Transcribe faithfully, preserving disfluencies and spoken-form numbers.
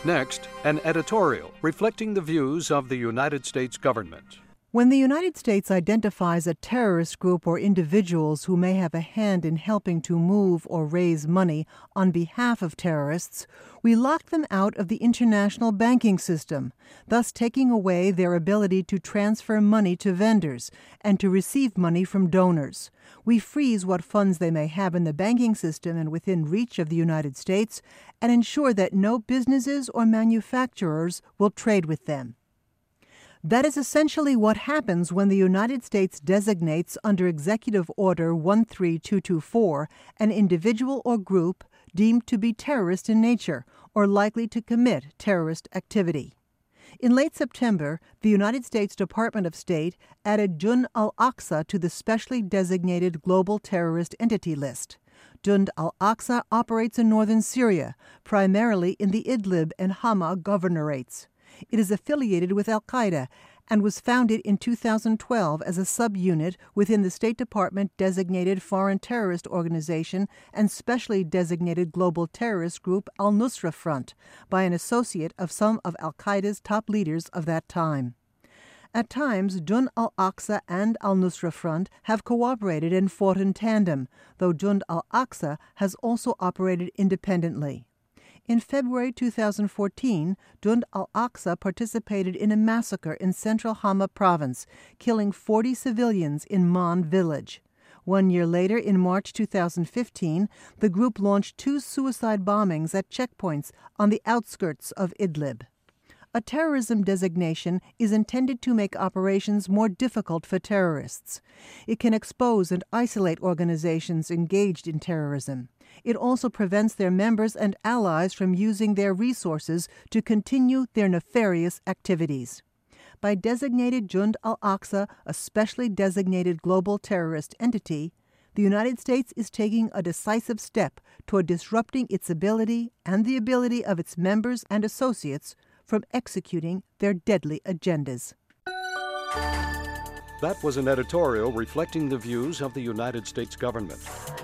Next, an editorial reflecting the views of the United States government. When the United States identifies a terrorist group or individuals who may have a hand in helping to move or raise money on behalf of terrorists, we lock them out of the international banking system, thus taking away their ability to transfer money to vendors and to receive money from donors. We freeze what funds they may have in the banking system and within reach of the United States and ensure that no businesses or manufacturers will trade with them. That is essentially what happens when the United States designates under Executive Order one three two two four an individual or group deemed to be terrorist in nature or likely to commit terrorist activity. In late September, the United States Department of State added Jund al-Aqsa to the specially designated global terrorist entity list. Jund al-Aqsa operates in northern Syria, primarily in the Idlib and Hama governorates. It is affiliated with al-Qaeda and was founded in two thousand twelve as a subunit within the State Department-designated Foreign Terrorist Organization and specially designated global terrorist group al-Nusra Front by an associate of some of al-Qaeda's top leaders of that time. At times, Jund al-Aqsa and al-Nusra Front have cooperated and fought in tandem, though Jund al-Aqsa has also operated independently. In February two thousand fourteen, Jund al-Aqsa participated in a massacre in central Hama province, killing forty civilians in Man village. One year later, in March two thousand fifteen, the group launched two suicide bombings at checkpoints on the outskirts of Idlib. A terrorism designation is intended to make operations more difficult for terrorists. It can expose and isolate organizations engaged in terrorism. It also prevents their members and allies from using their resources to continue their nefarious activities. By designating Jund al-Aqsa a specially designated global terrorist entity, the United States is taking a decisive step toward disrupting its ability and the ability of its members and associates from executing their deadly agendas. That was an editorial reflecting the views of the United States government.